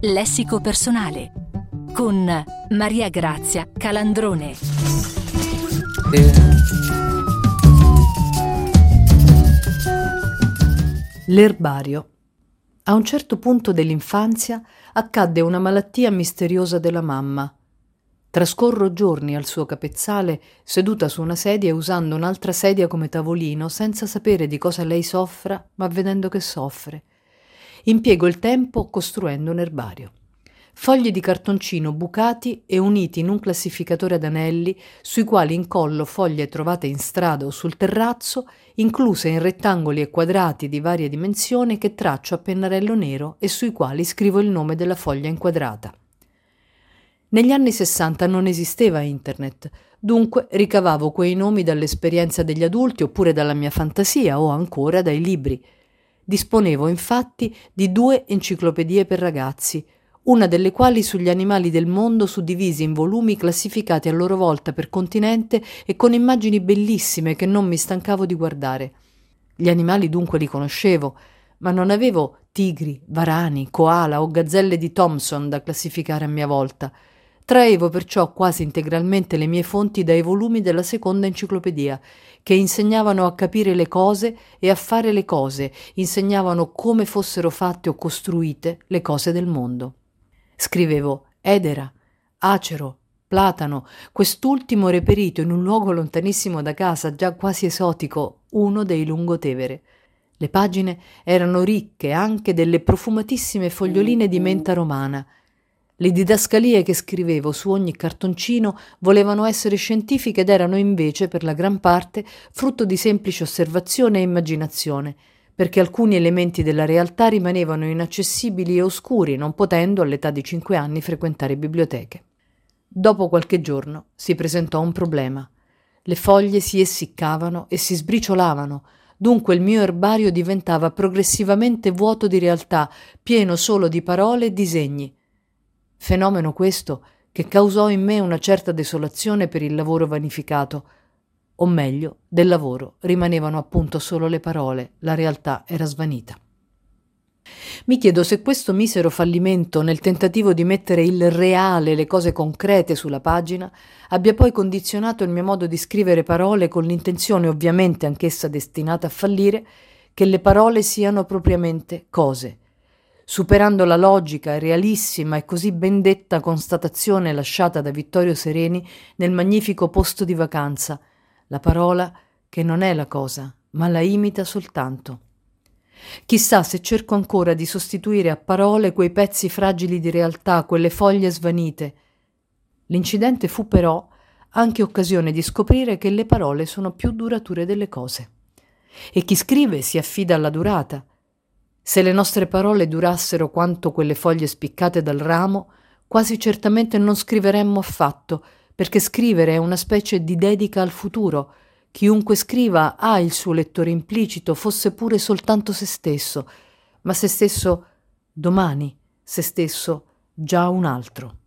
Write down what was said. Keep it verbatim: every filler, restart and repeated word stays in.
Lessico personale con Maria Grazia Calandrone. L'erbario. A un certo punto dell'infanzia accadde una malattia misteriosa della mamma. Trascorro giorni al suo capezzale, seduta su una sedia e usando un'altra sedia come tavolino, senza sapere di cosa lei soffra, ma vedendo che soffre. Impiego il tempo costruendo un erbario. Fogli di cartoncino bucati e uniti in un classificatore ad anelli, sui quali incollo foglie trovate in strada o sul terrazzo, incluse in rettangoli e quadrati di varia dimensione che traccio a pennarello nero e sui quali scrivo il nome della foglia inquadrata. Negli anni sessanta non esisteva internet, dunque ricavavo quei nomi dall'esperienza degli adulti oppure dalla mia fantasia o ancora dai libri. Disponevo infatti di due enciclopedie per ragazzi, una delle quali sugli animali del mondo suddivisi in volumi classificati a loro volta per continente e con immagini bellissime che non mi stancavo di guardare. Gli animali dunque li conoscevo, ma non avevo tigri, varani, koala o gazzelle di Thomson da classificare a mia volta. Traevo perciò quasi integralmente le mie fonti dai volumi della seconda enciclopedia, che insegnavano a capire le cose e a fare le cose, insegnavano come fossero fatte o costruite le cose del mondo. Scrivevo edera, acero, platano, quest'ultimo reperito in un luogo lontanissimo da casa, già quasi esotico, uno dei Lungotevere. Le pagine erano ricche anche delle profumatissime foglioline di menta romana. Le didascalie che scrivevo su ogni cartoncino volevano essere scientifiche ed erano invece, per la gran parte, frutto di semplice osservazione e immaginazione, perché alcuni elementi della realtà rimanevano inaccessibili e oscuri, non potendo, all'età di cinque anni, frequentare biblioteche. Dopo qualche giorno si presentò un problema. Le foglie si essiccavano e si sbriciolavano, dunque il mio erbario diventava progressivamente vuoto di realtà, pieno solo di parole e disegni. Fenomeno questo che causò in me una certa desolazione per il lavoro vanificato, o meglio, del lavoro rimanevano appunto solo le parole, la realtà era svanita. Mi chiedo se questo misero fallimento nel tentativo di mettere il reale, le cose concrete sulla pagina, abbia poi condizionato il mio modo di scrivere parole con l'intenzione, ovviamente anch'essa destinata a fallire, che le parole siano propriamente cose, superando la logica e realissima e così ben detta constatazione lasciata da Vittorio Sereni nel magnifico Posto di vacanza, la parola che non è la cosa, ma la imita soltanto. Chissà se cerco ancora di sostituire a parole quei pezzi fragili di realtà, quelle foglie svanite. L'incidente fu però anche occasione di scoprire che le parole sono più durature delle cose. E chi scrive si affida alla durata. Se le nostre parole durassero quanto quelle foglie spiccate dal ramo, quasi certamente non scriveremmo affatto, perché scrivere è una specie di dedica al futuro. Chiunque scriva ha il suo lettore implicito, fosse pure soltanto se stesso, ma se stesso domani, se stesso già un altro.